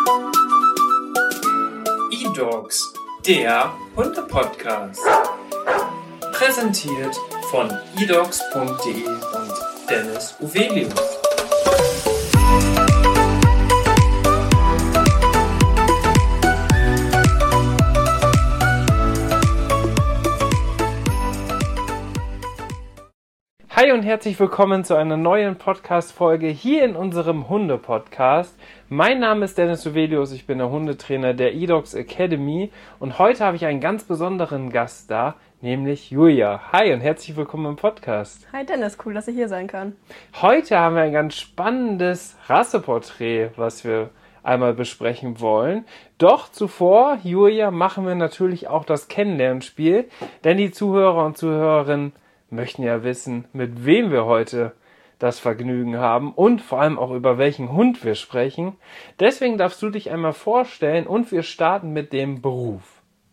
E-Dogs, der Hunde-Podcast. Präsentiert von edogs.de und Dennis Uvelius. Hi und herzlich willkommen zu einer neuen Podcast-Folge hier in unserem Hunde-Podcast. Mein Name ist Dennis Uvelius, ich bin der Hundetrainer der eDogs Academy und heute habe ich einen ganz besonderen Gast da, nämlich Julia. Hi und herzlich willkommen im Podcast. Hi Dennis, cool, dass ich hier sein kann. Heute haben wir ein ganz spannendes Rasseporträt, was wir einmal besprechen wollen. Doch zuvor, Julia, machen wir natürlich auch das Kennenlernspiel, denn die Zuhörer und Zuhörerinnen möchten ja wissen, mit wem wir heute das Vergnügen haben und vor allem auch über welchen Hund wir sprechen. Deswegen darfst du dich einmal vorstellen und wir starten mit dem Beruf.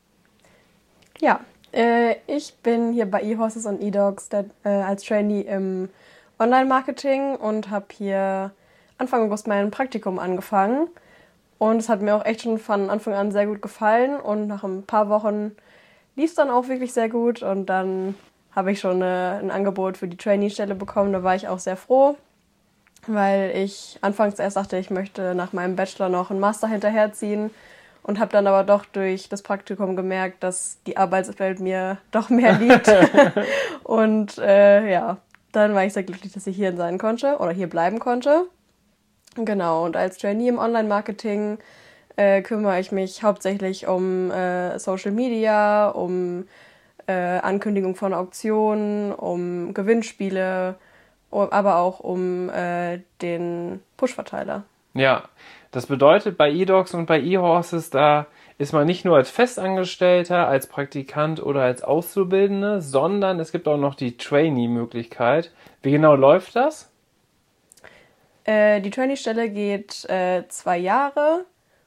Ja, ich bin hier bei eHorses und eDogs als Trainee im Online-Marketing und habe hier Anfang August mein Praktikum angefangen. Und es hat mir auch echt schon von Anfang an sehr gut gefallen und nach ein paar Wochen lief es dann auch wirklich sehr gut und dann habe ich schon ein Angebot für die Trainee-Stelle bekommen. Da war ich auch sehr froh, weil ich anfangs erst dachte, ich möchte nach meinem Bachelor noch einen Master hinterherziehen und habe dann aber doch durch das Praktikum gemerkt, dass die Arbeitswelt mir doch mehr liegt. Und dann war ich sehr glücklich, dass ich hier sein konnte oder hier bleiben konnte. Genau, und als Trainee im Online-Marketing kümmere ich mich hauptsächlich um Social Media, um Ankündigung von Auktionen, um Gewinnspiele, aber auch um den Push-Verteiler. Ja, das bedeutet bei eDogs und bei eHorses, da ist man nicht nur als Festangestellter, als Praktikant oder als Auszubildende, sondern es gibt auch noch die Trainee-Möglichkeit. Wie genau läuft das? Die Trainee-Stelle geht 2 Jahre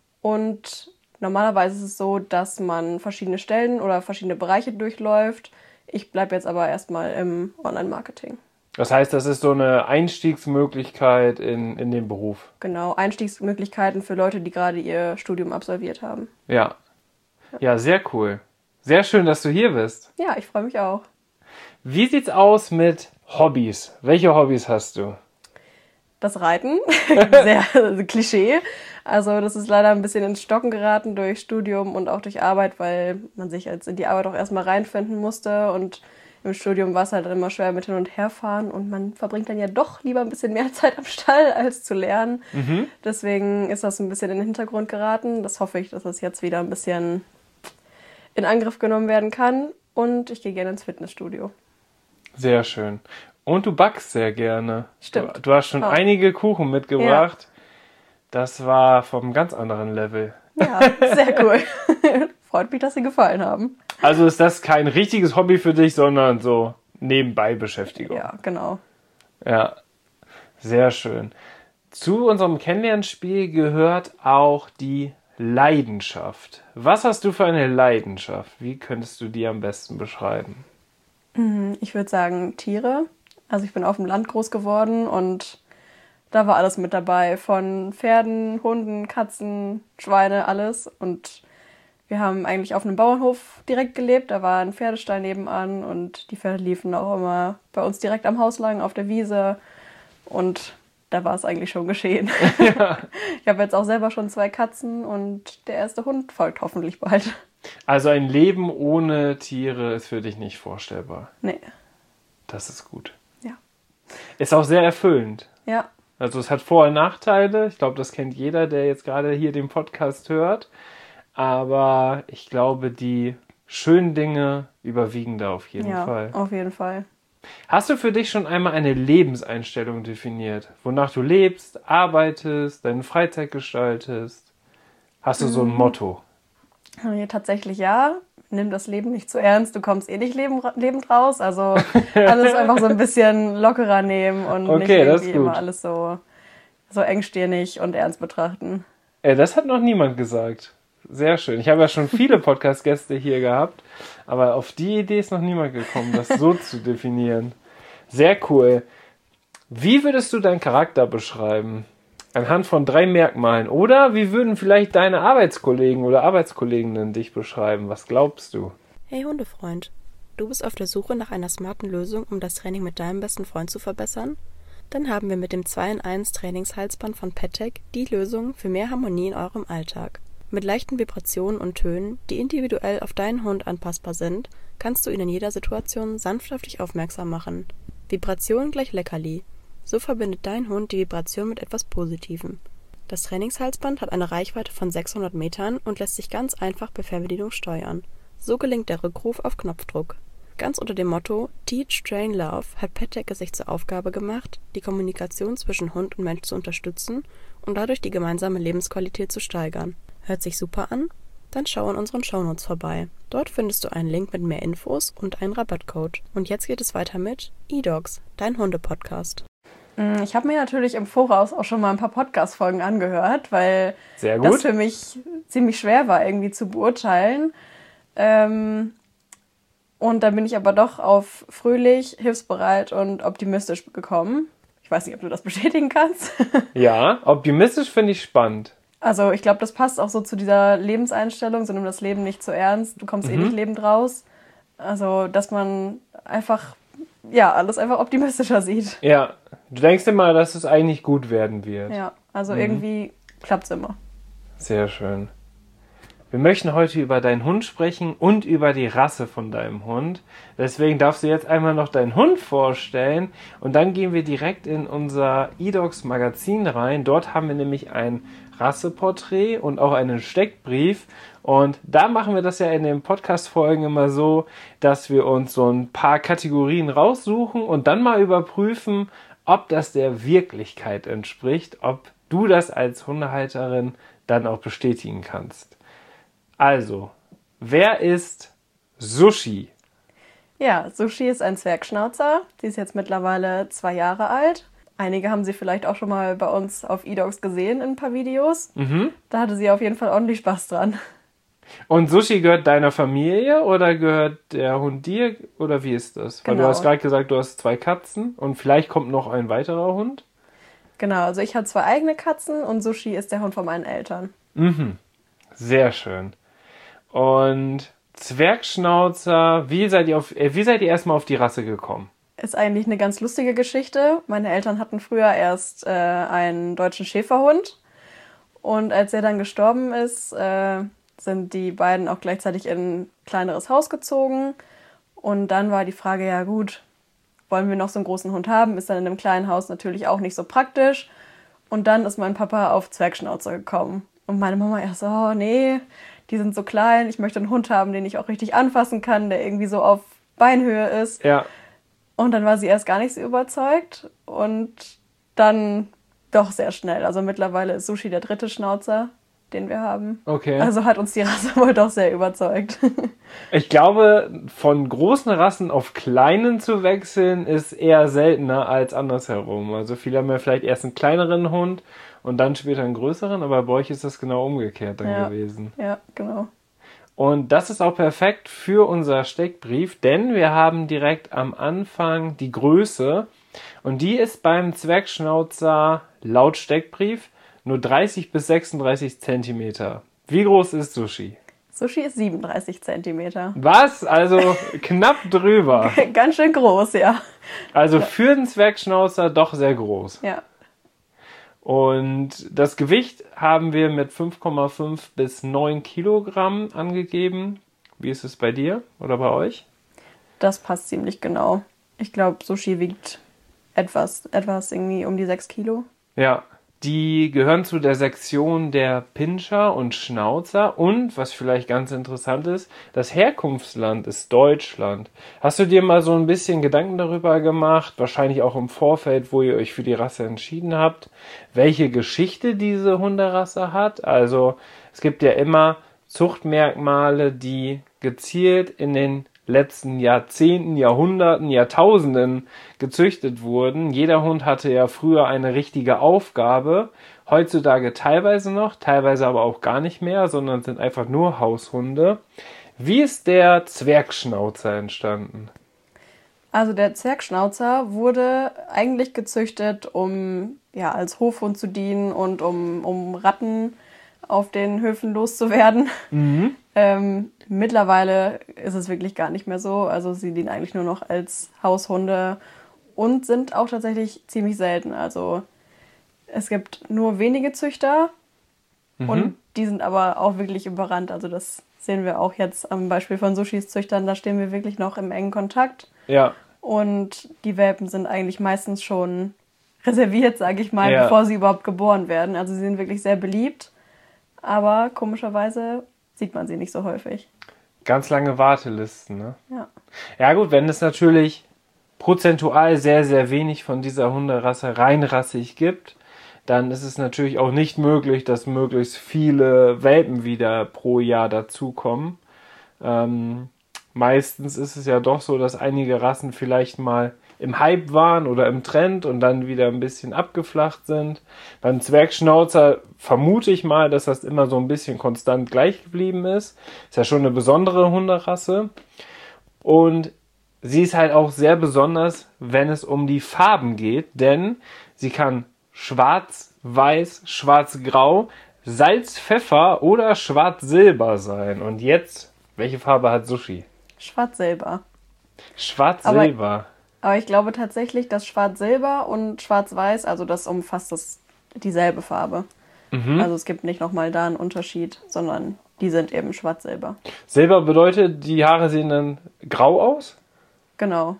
und normalerweise ist es so, dass man verschiedene Stellen oder verschiedene Bereiche durchläuft. Ich bleibe jetzt aber erstmal im Online-Marketing. Das heißt, das ist so eine Einstiegsmöglichkeit in den Beruf. Genau, Einstiegsmöglichkeiten für Leute, die gerade ihr Studium absolviert haben. Ja, sehr cool. Sehr schön, dass du hier bist. Ja, ich freue mich auch. Wie sieht's aus mit Hobbys? Welche Hobbys hast du? Das Reiten, sehr Klischee. Also das ist leider ein bisschen ins Stocken geraten durch Studium und auch durch Arbeit, weil man sich jetzt in die Arbeit auch erstmal reinfinden musste. Und im Studium war es halt immer schwer mit hin und her fahren und man verbringt dann ja doch lieber ein bisschen mehr Zeit am Stall als zu lernen. Mhm. Deswegen ist das ein bisschen in den Hintergrund geraten. Das hoffe ich, dass das jetzt wieder ein bisschen in Angriff genommen werden kann. Und ich gehe gerne ins Fitnessstudio. Sehr schön. Und du backst sehr gerne. Stimmt. Du hast schon einige Kuchen mitgebracht. Ja. Das war vom ganz anderen Level. Ja, sehr cool. Freut mich, dass sie gefallen haben. Also ist das kein richtiges Hobby für dich, sondern so nebenbei Beschäftigung. Ja, genau. Ja, sehr schön. Zu unserem Kennenlernspiel gehört auch die Leidenschaft. Was hast du für eine Leidenschaft? Wie könntest du die am besten beschreiben? Ich würde sagen Tiere. Also ich bin auf dem Land groß geworden und da war alles mit dabei. Von Pferden, Hunden, Katzen, Schweine, alles. Und wir haben eigentlich auf einem Bauernhof direkt gelebt. Da war ein Pferdestall nebenan und die Pferde liefen auch immer bei uns direkt am Haus lang auf der Wiese. Und da war es eigentlich schon geschehen. Ja. Ich habe jetzt auch selber schon 2 Katzen und der erste Hund folgt hoffentlich bald. Also ein Leben ohne Tiere ist für dich nicht vorstellbar? Nee. Das ist gut. Ja. Ist auch sehr erfüllend. Ja. Also es hat Vor- und Nachteile. Ich glaube, das kennt jeder, der jetzt gerade hier den Podcast hört. Aber ich glaube, die schönen Dinge überwiegen da auf jeden Fall. Ja, auf jeden Fall. Hast du für dich schon einmal eine Lebenseinstellung definiert? Wonach du lebst, arbeitest, deine Freizeit gestaltest? Hast du so ein Motto? Ja, tatsächlich ja. Nimm das Leben nicht zu ernst, du kommst eh nicht lebend raus. Also alles einfach so ein bisschen lockerer nehmen und nicht irgendwie immer alles so engstirnig und ernst betrachten. Das hat noch niemand gesagt. Sehr schön. Ich habe ja schon viele Podcast-Gäste hier gehabt, aber auf die Idee ist noch niemand gekommen, das so zu definieren. Sehr cool. Wie würdest du deinen Charakter beschreiben? Anhand von 3 Merkmalen. Oder wie würden vielleicht deine Arbeitskollegen oder Arbeitskolleginnen dich beschreiben? Was glaubst du? Hey Hundefreund, du bist auf der Suche nach einer smarten Lösung, um das Training mit deinem besten Freund zu verbessern? Dann haben wir mit dem 2-in-1 Trainingshalsband von PetTech die Lösung für mehr Harmonie in eurem Alltag. Mit leichten Vibrationen und Tönen, die individuell auf deinen Hund anpassbar sind, kannst du ihn in jeder Situation sanft auf dich aufmerksam machen. Vibration gleich Leckerli. So verbindet dein Hund die Vibration mit etwas Positivem. Das Trainingshalsband hat eine Reichweite von 600 Metern und lässt sich ganz einfach per Fernbedienung steuern. So gelingt der Rückruf auf Knopfdruck. Ganz unter dem Motto Teach, Train, Love hat PetTech es sich zur Aufgabe gemacht, die Kommunikation zwischen Hund und Mensch zu unterstützen und dadurch die gemeinsame Lebensqualität zu steigern. Hört sich super an? Dann schau in unseren Shownotes vorbei. Dort findest du einen Link mit mehr Infos und einen Rabattcode. Und jetzt geht es weiter mit eDogs, dein Hunde-Podcast. Ich habe mir natürlich im Voraus auch schon mal ein paar Podcast-Folgen angehört, weil Sehr gut. das für mich ziemlich schwer war, irgendwie zu beurteilen. Und da bin ich aber doch auf fröhlich, hilfsbereit und optimistisch gekommen. Ich weiß nicht, ob du das bestätigen kannst. Ja, optimistisch finde ich spannend. Also ich glaube, das passt auch so zu dieser Lebenseinstellung, so nimm das Leben nicht zu ernst, du kommst eh nicht lebend raus. Also, dass man einfach, ja, alles einfach optimistischer sieht. Ja, du denkst immer, dass es eigentlich gut werden wird. Ja, also irgendwie klappt's immer. Sehr schön. Wir möchten heute über deinen Hund sprechen und über die Rasse von deinem Hund. Deswegen darfst du jetzt einmal noch deinen Hund vorstellen und dann gehen wir direkt in unser eDogs Magazin rein. Dort haben wir nämlich ein Rasseporträt und auch einen Steckbrief. Und da machen wir das ja in den Podcast-Folgen immer so, dass wir uns so ein paar Kategorien raussuchen und dann mal überprüfen, ob das der Wirklichkeit entspricht, ob du das als Hundehalterin dann auch bestätigen kannst. Also, wer ist Sushi? Ja, Sushi ist ein Zwergschnauzer. Sie ist jetzt mittlerweile 2 Jahre alt. Einige haben sie vielleicht auch schon mal bei uns auf eDogs gesehen in ein paar Videos. Da hatte sie auf jeden Fall ordentlich Spaß dran. Und Sushi gehört deiner Familie oder gehört der Hund dir? Oder wie ist das? Weil Genau. du hast gerade gesagt, du hast 2 Katzen und vielleicht kommt noch ein weiterer Hund. Genau, also ich habe 2 eigene Katzen und Sushi ist der Hund von meinen Eltern. Sehr schön. Und Zwergschnauzer, wie seid ihr erstmal auf die Rasse gekommen? Ist eigentlich eine ganz lustige Geschichte. Meine Eltern hatten früher erst einen deutschen Schäferhund. Und als er dann gestorben ist, sind die beiden auch gleichzeitig in ein kleineres Haus gezogen. Und dann war die Frage, ja gut, wollen wir noch so einen großen Hund haben? Ist dann in einem kleinen Haus natürlich auch nicht so praktisch. Und dann ist mein Papa auf Zwergschnauzer gekommen. Und meine Mama erst so, oh nee, die sind so klein. Ich möchte einen Hund haben, den ich auch richtig anfassen kann, der irgendwie so auf Beinhöhe ist. Ja. Und dann war sie erst gar nicht so überzeugt. Und dann doch sehr schnell. Also mittlerweile ist Sushi der 3. Schnauzer, den wir haben. Okay. Also hat uns die Rasse wohl doch sehr überzeugt. Ich glaube, von großen Rassen auf kleinen zu wechseln, ist eher seltener als andersherum. Also viele haben ja vielleicht erst einen kleineren Hund und dann später einen größeren, aber bei euch ist das genau umgekehrt dann gewesen. Ja, genau. Und das ist auch perfekt für unser Steckbrief, denn wir haben direkt am Anfang die Größe und die ist beim Zwergschnauzer laut Steckbrief nur 30 bis 36 Zentimeter. Wie groß ist Sushi? Sushi ist 37 Zentimeter. Was? Also knapp drüber. Ganz schön groß, ja. Also für den Zwergschnauzer doch sehr groß. Ja. Und das Gewicht haben wir mit 5,5 bis 9 Kilogramm angegeben. Wie ist es bei dir oder bei euch? Das passt ziemlich genau. Ich glaube, Sushi wiegt etwas irgendwie um die 6 Kilo. Ja, die gehören zu der Sektion der Pinscher und Schnauzer und, was vielleicht ganz interessant ist, das Herkunftsland ist Deutschland. Hast du dir mal so ein bisschen Gedanken darüber gemacht, wahrscheinlich auch im Vorfeld, wo ihr euch für die Rasse entschieden habt, welche Geschichte diese Hunderasse hat? Also es gibt ja immer Zuchtmerkmale, die gezielt in den letzten Jahrzehnten, Jahrhunderten, Jahrtausenden gezüchtet wurden. Jeder Hund hatte ja früher eine richtige Aufgabe. Heutzutage teilweise noch, teilweise aber auch gar nicht mehr, sondern sind einfach nur Haushunde. Wie ist der Zwergschnauzer entstanden? Also der Zwergschnauzer wurde eigentlich gezüchtet, um ja als Hofhund zu dienen und um Ratten auf den Höfen loszuwerden. Mhm. Mittlerweile ist es wirklich gar nicht mehr so. Also sie dienen eigentlich nur noch als Haushunde und sind auch tatsächlich ziemlich selten. Also es gibt nur wenige Züchter und die sind aber auch wirklich überrannt. Also das sehen wir auch jetzt am Beispiel von Sushis Züchtern. Da stehen wir wirklich noch im engen Kontakt. Ja. Und die Welpen sind eigentlich meistens schon reserviert, sage ich mal, Ja. bevor sie überhaupt geboren werden. Also sie sind wirklich sehr beliebt, aber komischerweise sieht man sie nicht so häufig. Ganz lange Wartelisten, ne? Ja. Ja gut, wenn es natürlich prozentual sehr, sehr wenig von dieser Hunderasse reinrassig gibt, dann ist es natürlich auch nicht möglich, dass möglichst viele Welpen wieder pro Jahr dazukommen. Meistens ist es ja doch so, dass einige Rassen vielleicht mal im Hype waren oder im Trend und dann wieder ein bisschen abgeflacht sind. Beim Zwergschnauzer vermute ich mal, dass das immer so ein bisschen konstant gleich geblieben ist. Ist ja schon eine besondere Hunderasse. Und sie ist halt auch sehr besonders, wenn es um die Farben geht, denn sie kann schwarz, weiß, schwarz-grau, Salz-Pfeffer oder schwarz-silber sein. Und jetzt, welche Farbe hat Sushi? Schwarz-Silber. Schwarz-silber. Aber ich glaube tatsächlich, dass Schwarz-Silber und Schwarz-Weiß, also das umfasst dieselbe Farbe. Also es gibt nicht nochmal da einen Unterschied, sondern die sind eben Schwarz-Silber. Silber bedeutet, die Haare sehen dann grau aus? Genau.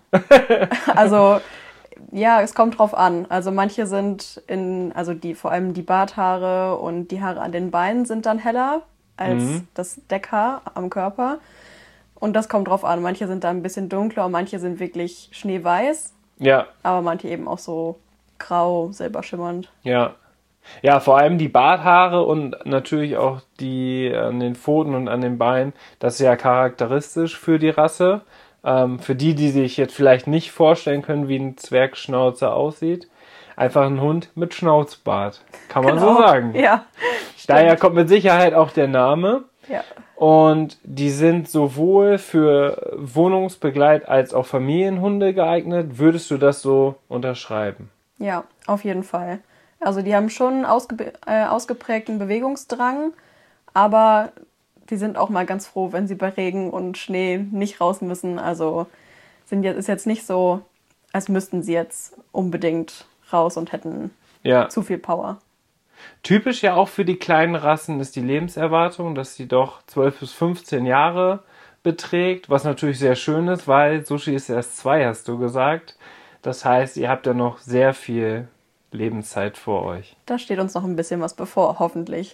Also ja, es kommt drauf an. Also manche sind vor allem die Barthaare und die Haare an den Beinen sind dann heller als das Deckhaar am Körper. Und das kommt drauf an. Manche sind da ein bisschen dunkler und manche sind wirklich schneeweiß. Ja. Aber manche eben auch so grau, silberschimmernd. Ja. Ja, vor allem die Barthaare und natürlich auch die an den Pfoten und an den Beinen, das ist ja charakteristisch für die Rasse. Für die sich jetzt vielleicht nicht vorstellen können, wie ein Zwergschnauzer aussieht. Einfach ein Hund mit Schnauzbart. Kann man so sagen. Ja. Daher kommt mit Sicherheit auch der Name. Ja. Und die sind sowohl für Wohnungsbegleit als auch Familienhunde geeignet. Würdest du das so unterschreiben? Ja, auf jeden Fall. Also die haben schon ausgeprägten Bewegungsdrang, aber die sind auch mal ganz froh, wenn sie bei Regen und Schnee nicht raus müssen. Also ist jetzt nicht so, als müssten sie jetzt unbedingt raus und hätten zu viel Power. Typisch ja auch für die kleinen Rassen ist die Lebenserwartung, dass sie doch 12 bis 15 Jahre beträgt, was natürlich sehr schön ist, weil Sushi ist erst 2, hast du gesagt. Das heißt, ihr habt ja noch sehr viel Lebenszeit vor euch. Da steht uns noch ein bisschen was bevor, hoffentlich.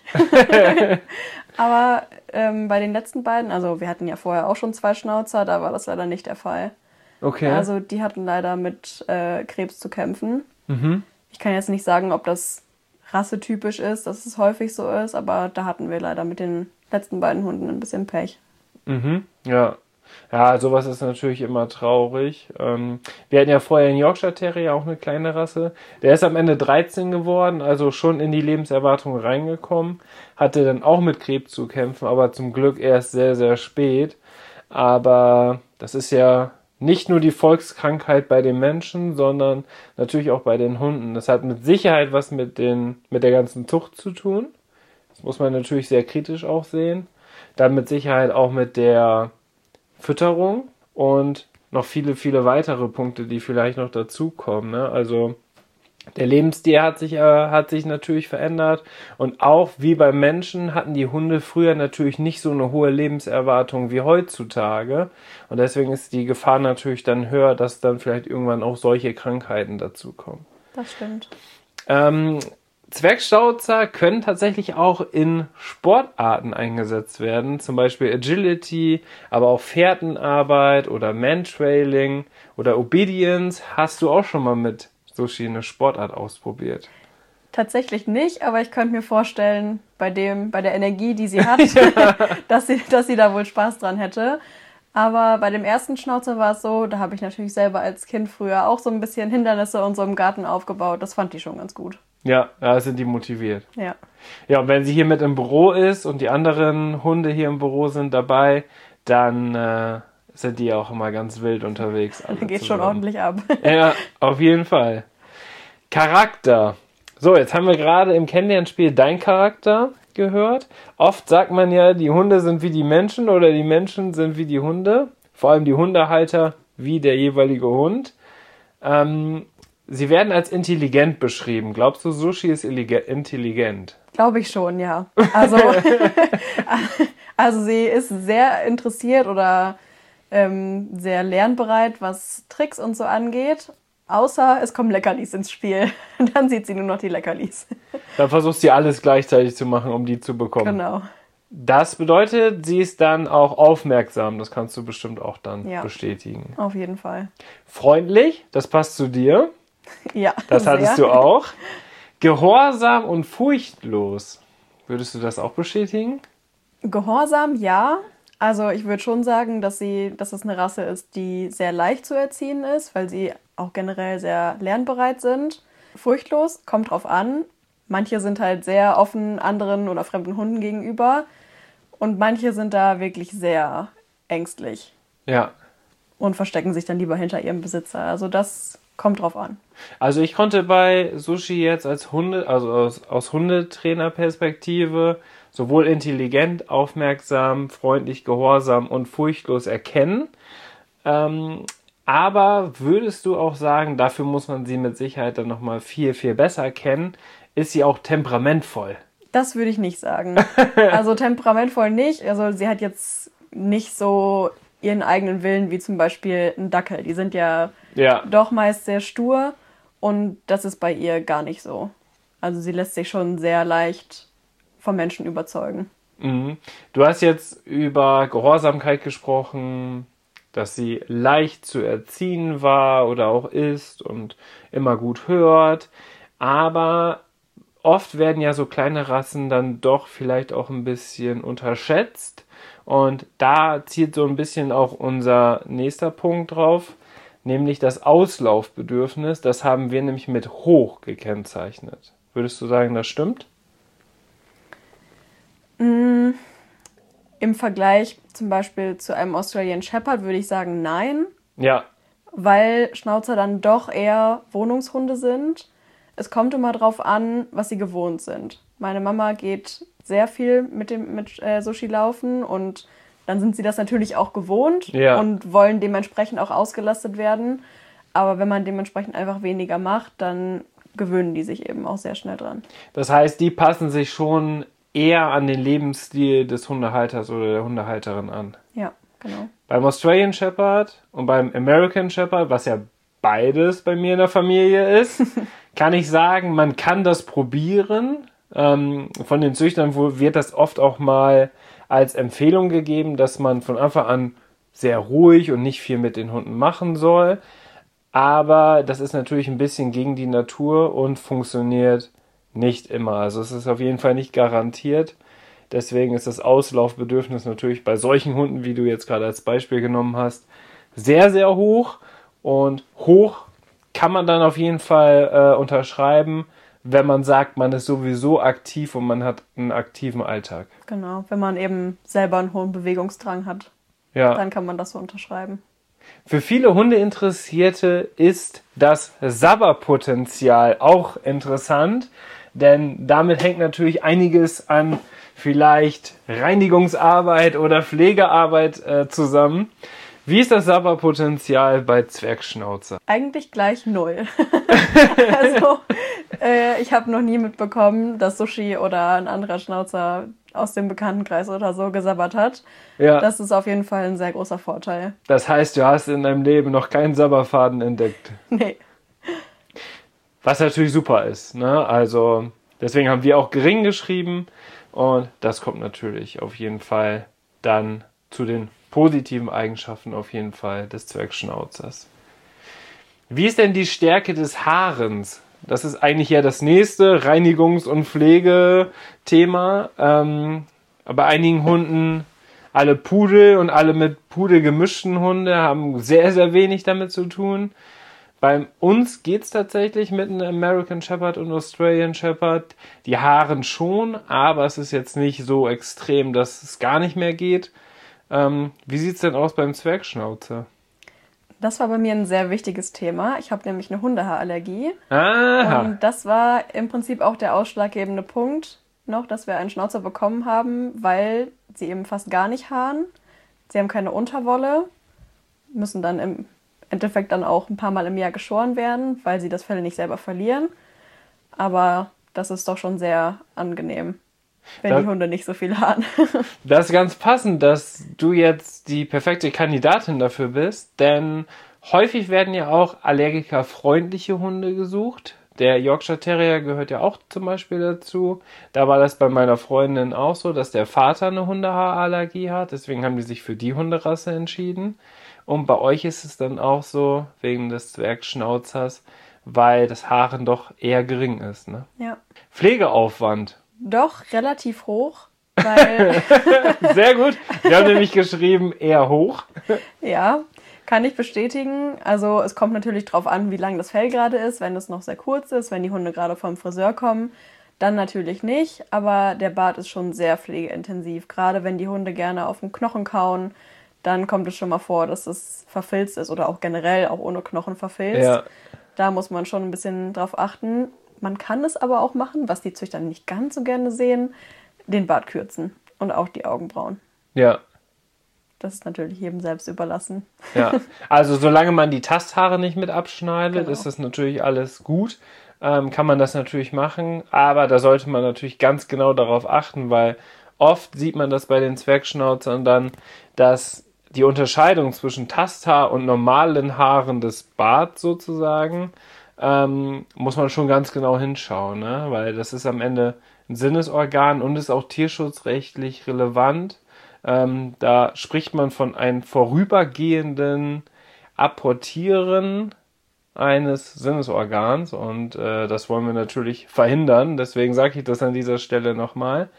Aber bei den letzten beiden, also wir hatten ja vorher auch schon 2 Schnauzer, da war das leider nicht der Fall. Okay. Also die hatten leider mit Krebs zu kämpfen. Ich kann jetzt nicht sagen, ob das rassetypisch ist, dass es häufig so ist, aber da hatten wir leider mit den letzten beiden Hunden ein bisschen Pech. Ja. Ja, sowas ist natürlich immer traurig. Wir hatten ja vorher einen Yorkshire Terrier, auch eine kleine Rasse. Der ist am Ende 13 geworden, also schon in die Lebenserwartung reingekommen. Hatte dann auch mit Krebs zu kämpfen, aber zum Glück erst sehr, sehr spät. Aber das ist ja nicht nur die Volkskrankheit bei den Menschen, sondern natürlich auch bei den Hunden. Das hat mit Sicherheit was mit der ganzen Zucht zu tun. Das muss man natürlich sehr kritisch auch sehen. Dann mit Sicherheit auch mit der Fütterung und noch viele, viele weitere Punkte, die vielleicht noch dazukommen. Ne? Also der Lebensstil hat sich natürlich verändert und auch wie beim Menschen hatten die Hunde früher natürlich nicht so eine hohe Lebenserwartung wie heutzutage und deswegen ist die Gefahr natürlich dann höher, dass dann vielleicht irgendwann auch solche Krankheiten dazukommen. Das stimmt. Zwergschnauzer können tatsächlich auch in Sportarten eingesetzt werden, zum Beispiel Agility, aber auch Fährtenarbeit oder Mantrailing oder Obedience. Hast du auch schon mal mit Sushi eine Sportart ausprobiert? Tatsächlich nicht, aber ich könnte mir vorstellen, bei der Energie, die sie hat, dass sie da wohl Spaß dran hätte. Aber bei dem ersten Schnauzer war es so, da habe ich natürlich selber als Kind früher auch so ein bisschen Hindernisse und so im Garten aufgebaut. Das fand die schon ganz gut. Ja, da sind die motiviert. Ja. Ja, und wenn sie hier mit im Büro ist und die anderen Hunde hier im Büro sind dabei, dann sind die auch immer ganz wild unterwegs. Da geht schon ordentlich ab. Ja, auf jeden Fall. Charakter. So, jetzt haben wir gerade im Kennenlernspiel dein Charakter gehört. Oft sagt man ja, die Hunde sind wie die Menschen oder die Menschen sind wie die Hunde. Vor allem die Hundehalter wie der jeweilige Hund. Sie werden als intelligent beschrieben. Glaubst du, Sushi ist intelligent? Glaube ich schon, ja. Also sie ist sehr interessiert oder sehr lernbereit, was Tricks und so angeht. Außer es kommen Leckerlis ins Spiel. Dann sieht sie nur noch die Leckerlis. Dann versucht sie alles gleichzeitig zu machen, um die zu bekommen. Genau. Das bedeutet, sie ist dann auch aufmerksam. Das kannst du bestimmt auch dann bestätigen. Auf jeden Fall. Freundlich, das passt zu dir. Ja, das hattest du auch. Gehorsam und furchtlos. Würdest du das auch bestätigen? Gehorsam, ja. Also ich würde schon sagen, dass es eine Rasse ist, die sehr leicht zu erziehen ist, weil sie auch generell sehr lernbereit sind. Furchtlos, kommt drauf an. Manche sind halt sehr offen anderen oder fremden Hunden gegenüber und manche sind da wirklich sehr ängstlich. Ja. Und verstecken sich dann lieber hinter ihrem Besitzer. Also das kommt drauf an. Also ich konnte bei Sushi jetzt als aus Hundetrainerperspektive sowohl intelligent, aufmerksam, freundlich, gehorsam und furchtlos erkennen. Aber würdest du auch sagen, dafür muss man sie mit Sicherheit dann nochmal viel, viel besser kennen, ist sie auch temperamentvoll? Das würde ich nicht sagen. Also temperamentvoll nicht. Also sie hat jetzt nicht so ihren eigenen Willen wie zum Beispiel ein Dackel. Die sind ja doch meist sehr stur und das ist bei ihr gar nicht so. Also sie lässt sich schon sehr leicht vom Menschen überzeugen. Mhm. Du hast jetzt über Gehorsamkeit gesprochen, dass sie leicht zu erziehen war oder auch ist und immer gut hört. Aber oft werden ja so kleine Rassen dann doch vielleicht auch ein bisschen unterschätzt. Und da zielt so ein bisschen auch unser nächster Punkt drauf, nämlich das Auslaufbedürfnis. Das haben wir nämlich mit hoch gekennzeichnet. Würdest du sagen, das stimmt? Im Vergleich zum Beispiel zu einem Australian Shepherd würde ich sagen, nein. Ja. Weil Schnauzer dann doch eher Wohnungshunde sind. Es kommt immer drauf an, was sie gewohnt sind. Meine Mama geht sehr viel mit Sushi laufen und dann sind sie das natürlich auch gewohnt und wollen dementsprechend auch ausgelastet werden. Aber wenn man dementsprechend einfach weniger macht, dann gewöhnen die sich eben auch sehr schnell dran. Das heißt, die passen sich schon eher an den Lebensstil des Hundehalters oder der Hundehalterin an. Ja, genau. Beim Australian Shepherd und beim American Shepherd, was ja beides bei mir in der Familie ist, kann ich sagen, man kann das probieren. Von den Züchtern wird das oft auch mal als Empfehlung gegeben, dass man von Anfang an sehr ruhig und nicht viel mit den Hunden machen soll. Aber das ist natürlich ein bisschen gegen die Natur und funktioniert nicht immer. Also es ist auf jeden Fall nicht garantiert. Deswegen ist das Auslaufbedürfnis natürlich bei solchen Hunden, wie du jetzt gerade als Beispiel genommen hast, sehr, sehr hoch. Und hoch kann man dann auf jeden Fall unterschreiben, wenn man sagt, man ist sowieso aktiv und man hat einen aktiven Alltag. Genau, wenn man eben selber einen hohen Bewegungsdrang hat, dann kann man das so unterschreiben. Für viele Hundeinteressierte ist das Sabberpotenzial auch interessant, denn damit hängt natürlich einiges an vielleicht Reinigungsarbeit oder Pflegearbeit zusammen. Wie ist das Sabberpotenzial bei Zwergschnauzer? Eigentlich gleich 0. Also ich habe noch nie mitbekommen, dass Sushi oder ein anderer Schnauzer aus dem Bekanntenkreis oder so gesabbert hat. Ja. Das ist auf jeden Fall ein sehr großer Vorteil. Das heißt, du hast in deinem Leben noch keinen Sabberfaden entdeckt? Nee. Was natürlich super ist, ne? Also deswegen haben wir auch gering geschrieben und das kommt natürlich auf jeden Fall dann zu den positiven Eigenschaften auf jeden Fall des Zwergschnauzers. Wie ist denn die Stärke des Haarens? Das ist eigentlich ja das nächste Reinigungs- und Pflegethema. Bei einigen Hunden, alle Pudel und alle mit Pudel gemischten Hunde haben sehr, sehr wenig damit zu tun. Bei uns geht es tatsächlich mit einem American Shepherd und Australian Shepherd. Die Haaren schon, aber es ist jetzt nicht so extrem, dass es gar nicht mehr geht. Wie sieht's denn aus beim Zwergschnauzer? Das war bei mir ein sehr wichtiges Thema. Ich habe nämlich eine Hundehaarallergie. Aha. Und das war im Prinzip auch der ausschlaggebende Punkt noch, dass wir einen Schnauzer bekommen haben, weil sie eben fast gar nicht haaren. Sie haben keine Unterwolle, müssen dann im Endeffekt dann auch ein paar Mal im Jahr geschoren werden, weil sie das Fell nicht selber verlieren. Aber das ist doch schon sehr angenehm, wenn die Hunde nicht so viel haaren. Das ist ganz passend, dass du jetzt die perfekte Kandidatin dafür bist, denn häufig werden ja auch allergikerfreundliche Hunde gesucht. Der Yorkshire Terrier gehört ja auch zum Beispiel dazu. Da war das bei meiner Freundin auch so, dass der Vater eine Hundehaarallergie hat. Deswegen haben die sich für die Hunderasse entschieden. Und bei euch ist es dann auch so, wegen des Zwergschnauzers, weil das Haaren doch eher gering ist. Ne? Ja. Pflegeaufwand. Doch relativ hoch, weil Sehr gut. Wir haben nämlich geschrieben, eher hoch. ja, kann ich bestätigen. Also es kommt natürlich drauf an, wie lang das Fell gerade ist. Wenn es noch sehr kurz ist, wenn die Hunde gerade vom Friseur kommen, dann natürlich nicht. Aber der Bart ist schon sehr pflegeintensiv. Gerade wenn die Hunde gerne auf den Knochen kauen, dann kommt es schon mal vor, dass es verfilzt ist oder auch generell auch ohne Knochen verfilzt. Ja. Da muss man schon ein bisschen drauf achten. Man kann es aber auch machen, was die Züchter nicht ganz so gerne sehen, den Bart kürzen und auch die Augenbrauen. Ja. Das ist natürlich jedem selbst überlassen. Ja, also solange man die Tasthaare nicht mit abschneidet, Genau. ist das natürlich alles gut. Kann man das natürlich machen, aber da sollte man natürlich ganz genau darauf achten, weil oft sieht man das bei den Zwergschnauzern dann, dass die Unterscheidung zwischen Tasthaar und normalen Haaren des Barts sozusagen, muss man schon ganz genau hinschauen, ne? Weil das ist am Ende ein Sinnesorgan und ist auch tierschutzrechtlich relevant. Da spricht man von einem vorübergehenden Apportieren eines Sinnesorgans und das wollen wir natürlich verhindern. Deswegen sage ich das an dieser Stelle nochmal.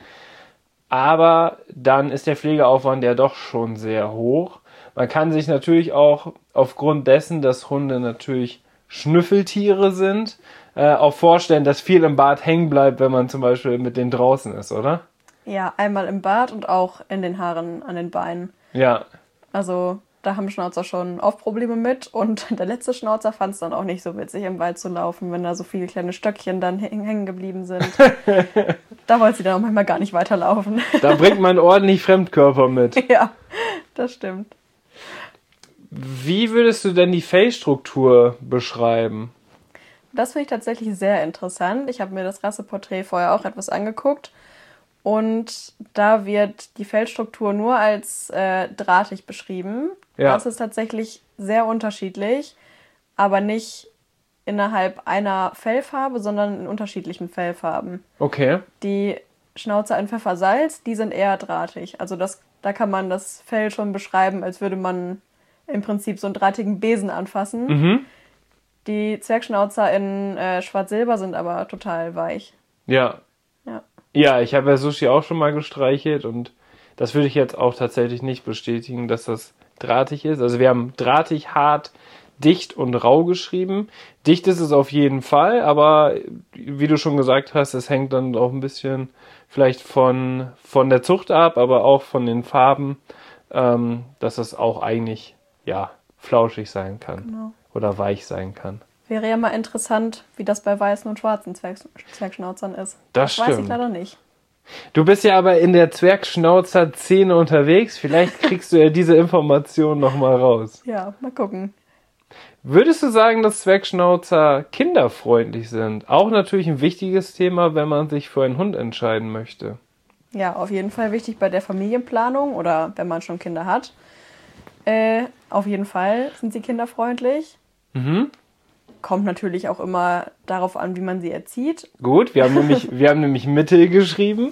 Aber dann ist der Pflegeaufwand ja doch schon sehr hoch. Man kann sich natürlich auch aufgrund dessen, dass Hunde natürlich Schnüffeltiere sind, auch vorstellen, dass viel im Bart hängen bleibt, wenn man zum Beispiel mit denen draußen ist, oder? Ja, einmal im Bart und auch in den Haaren an den Beinen. Ja. Also da haben Schnauzer schon oft Probleme mit. Und der letzte Schnauzer fand es dann auch nicht so witzig, im Wald zu laufen, wenn da so viele kleine Stöckchen dann hängen geblieben sind. Da wollte sie dann auch manchmal gar nicht weiterlaufen. Da bringt man ordentlich Fremdkörper mit. Ja, das stimmt. Wie würdest du denn die Fellstruktur beschreiben? Das finde ich tatsächlich sehr interessant. Ich habe mir das Rasseporträt vorher auch etwas angeguckt. Und da wird die Fellstruktur nur als drahtig beschrieben. Ja. Das ist tatsächlich sehr unterschiedlich, aber nicht innerhalb einer Fellfarbe, sondern in unterschiedlichen Fellfarben. Okay. Die Schnauzer in Pfeffersalz, die sind eher drahtig. Also da kann man das Fell schon beschreiben, als würde man im Prinzip so einen drahtigen Besen anfassen. Mhm. Die Zwergschnauzer in Schwarz-Silber sind aber total weich. Ja. Ja. Ja, ich habe ja Sushi auch schon mal gestreichelt und das würde ich jetzt auch tatsächlich nicht bestätigen, dass das drahtig ist. Also wir haben drahtig, hart, dicht und rau geschrieben. Dicht ist es auf jeden Fall, aber wie du schon gesagt hast, es hängt dann auch ein bisschen vielleicht von der Zucht ab, aber auch von den Farben, dass es auch eigentlich, ja, flauschig sein kann. Genau. Oder weich sein kann. Wäre ja mal interessant, wie das bei weißen und schwarzen Zwergschnauzern ist. Das weiß ich stimmt. leider nicht. Du bist ja aber in der Zwergschnauzer-Szene unterwegs. Vielleicht kriegst du ja diese Information nochmal raus. Ja, mal gucken. Würdest du sagen, dass Zwergschnauzer kinderfreundlich sind? Auch natürlich ein wichtiges Thema, wenn man sich für einen Hund entscheiden möchte. Ja, auf jeden Fall wichtig bei der Familienplanung oder wenn man schon Kinder hat. Auf jeden Fall sind sie kinderfreundlich. Mhm. Kommt natürlich auch immer darauf an, wie man sie erzieht. Gut, wir haben nämlich Mittel geschrieben.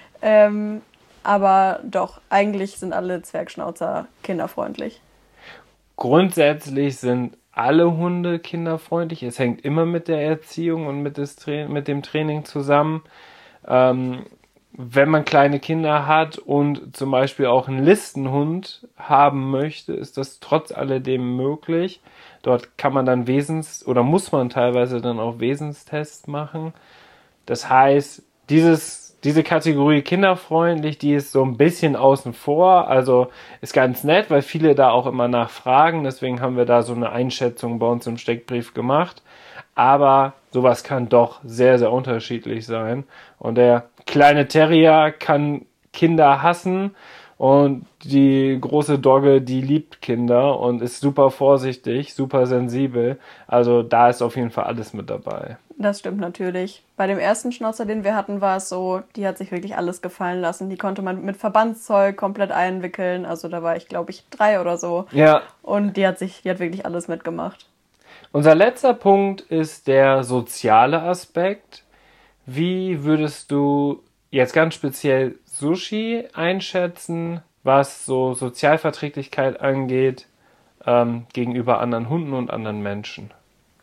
Aber doch, eigentlich sind alle Zwergschnauzer kinderfreundlich. Grundsätzlich sind alle Hunde kinderfreundlich. Es hängt immer mit der Erziehung und mit dem Training zusammen. Wenn man kleine Kinder hat und zum Beispiel auch einen Listenhund haben möchte, ist das trotz alledem möglich. Dort kann man dann muss man teilweise dann auch Wesenstests machen. Das heißt, dieses diese Kategorie kinderfreundlich, die ist so ein bisschen außen vor. Also ist ganz nett, weil viele da auch immer nachfragen. Deswegen haben wir da so eine Einschätzung bei uns im Steckbrief gemacht. Aber sowas kann doch sehr, sehr unterschiedlich sein. Und der kleine Terrier kann Kinder hassen. Und die große Dogge, die liebt Kinder und ist super vorsichtig, super sensibel. Also da ist auf jeden Fall alles mit dabei. Das stimmt natürlich. Bei dem ersten Schnauzer, den wir hatten, war es so, die hat sich wirklich alles gefallen lassen. Die konnte man mit Verbandszeug komplett einwickeln. Also da war ich, glaube ich, 3 oder so. Ja. Und die hat wirklich alles mitgemacht. Unser letzter Punkt ist der soziale Aspekt. Wie würdest du jetzt ganz speziell Sushi einschätzen, was so Sozialverträglichkeit angeht, gegenüber anderen Hunden und anderen Menschen?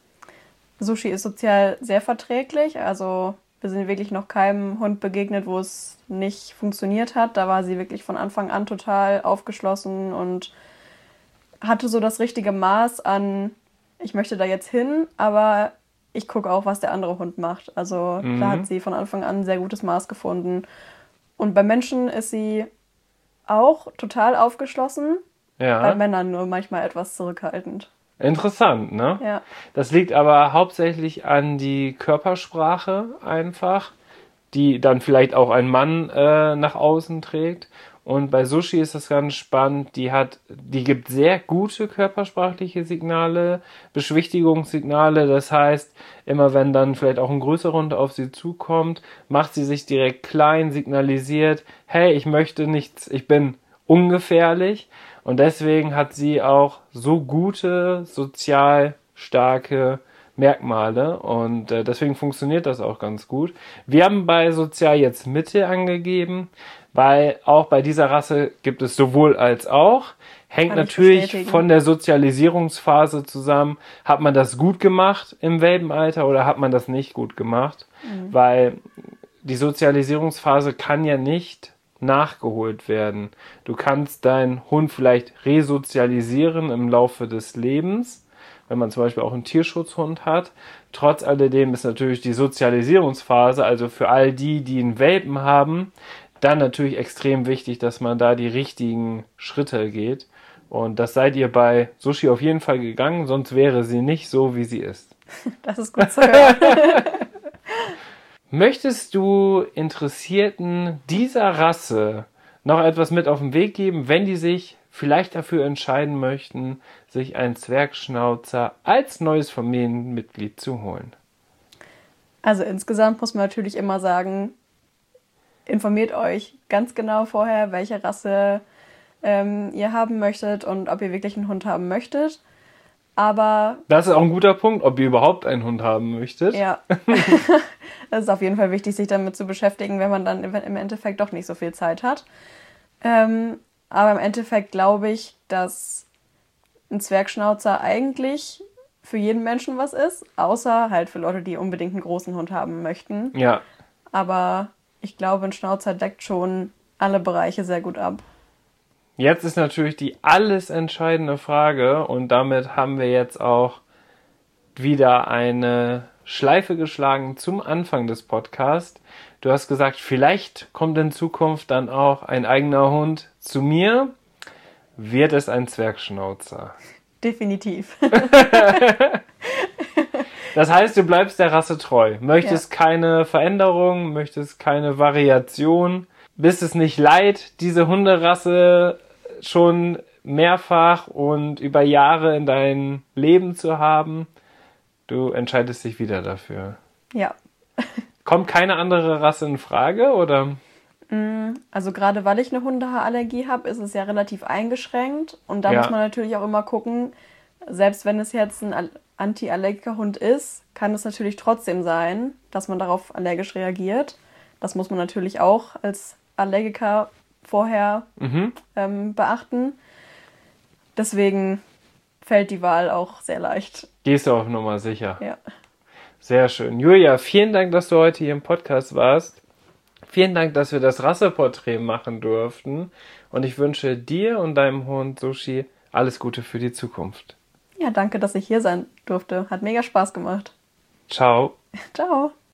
Sushi ist sozial sehr verträglich. Also wir sind wirklich noch keinem Hund begegnet, wo es nicht funktioniert hat. Da war sie wirklich von Anfang an total aufgeschlossen und hatte so das richtige Maß an, ich möchte da jetzt hin, aber ich gucke auch, was der andere Hund macht. Also da hat sie von Anfang an ein sehr gutes Maß gefunden. Und bei Menschen ist sie auch total aufgeschlossen, bei Männern nur manchmal etwas zurückhaltend. Interessant, ne? Ja. Das liegt aber hauptsächlich an die Körpersprache einfach, die dann vielleicht auch ein Mann nach außen trägt. Und bei Sushi ist das ganz spannend, die gibt sehr gute körpersprachliche Signale, Beschwichtigungssignale. Das heißt, immer wenn dann vielleicht auch ein größerer Hund auf sie zukommt, macht sie sich direkt klein, signalisiert, hey, ich möchte nichts, ich bin ungefährlich. Und deswegen hat sie auch so gute, sozial starke Merkmale und deswegen funktioniert das auch ganz gut. Wir haben bei Sozial jetzt Mitte angegeben, weil auch bei dieser Rasse gibt es sowohl als auch. Hängt natürlich von der Sozialisierungsphase zusammen. Hat man das gut gemacht im Welpenalter oder hat man das nicht gut gemacht? Weil die Sozialisierungsphase kann ja nicht nachgeholt werden. Du kannst deinen Hund vielleicht resozialisieren im Laufe des Lebens, wenn man zum Beispiel auch einen Tierschutzhund hat. Trotz alledem ist natürlich die Sozialisierungsphase, also für all die, die einen Welpen haben, dann natürlich extrem wichtig, dass man da die richtigen Schritte geht. Und das seid ihr bei Sushi auf jeden Fall gegangen, sonst wäre sie nicht so, wie sie ist. Das ist gut zu hören. Möchtest du Interessierten dieser Rasse noch etwas mit auf den Weg geben, wenn die sich vielleicht dafür entscheiden möchten, sich einen Zwergschnauzer als neues Familienmitglied zu holen? Also insgesamt muss man natürlich immer sagen, informiert euch ganz genau vorher, welche Rasse ihr haben möchtet und ob ihr wirklich einen Hund haben möchtet. Aber das ist auch ein guter Punkt, ob ihr überhaupt einen Hund haben möchtet. Ja, das ist auf jeden Fall wichtig, sich damit zu beschäftigen, wenn man dann im Endeffekt doch nicht so viel Zeit hat. Aber im Endeffekt glaube ich, dass ein Zwergschnauzer eigentlich für jeden Menschen was ist, außer halt für Leute, die unbedingt einen großen Hund haben möchten. Ja. Aber ich glaube, ein Schnauzer deckt schon alle Bereiche sehr gut ab. Jetzt ist natürlich die alles entscheidende Frage und damit haben wir jetzt auch wieder eine Schleife geschlagen zum Anfang des Podcasts. Du hast gesagt, vielleicht kommt in Zukunft dann auch ein eigener Hund zu mir. Wird es ein Zwergschnauzer? Definitiv. Das heißt, du bleibst der Rasse treu. Möchtest keine Veränderung, möchtest keine Variation. Bist es nicht leid, diese Hunderasse schon mehrfach und über Jahre in deinem Leben zu haben? Du entscheidest dich wieder dafür. Ja. Kommt keine andere Rasse in Frage, oder? Also gerade weil ich eine Hundehaarallergie habe, ist es ja relativ eingeschränkt. Und da muss man natürlich auch immer gucken, selbst wenn es jetzt ein Anti-Allergiker-Hund ist, kann es natürlich trotzdem sein, dass man darauf allergisch reagiert. Das muss man natürlich auch als Allergiker vorher beachten. Deswegen fällt die Wahl auch sehr leicht. Gehst du auf Nummer sicher. Ja. Sehr schön. Julia, vielen Dank, dass du heute hier im Podcast warst. Vielen Dank, dass wir das Rasseporträt machen durften. Und ich wünsche dir und deinem Hund Sushi alles Gute für die Zukunft. Ja, danke, dass ich hier sein durfte. Hat mega Spaß gemacht. Ciao. Ciao.